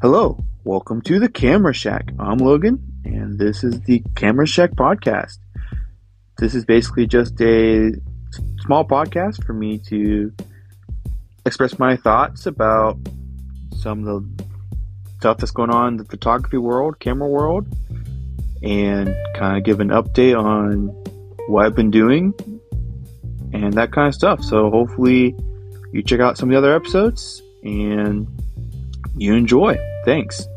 Hello, welcome to the Camera Shack. I'm Logan, and this is the Camera Shack podcast. This is basically just a small podcast for me to express my thoughts about some of the stuff that's going on in the photography world, camera world, and kind of give an update on what I've been doing and that kind of stuff. So hopefully you check out some of the other episodes and you enjoy. Thanks.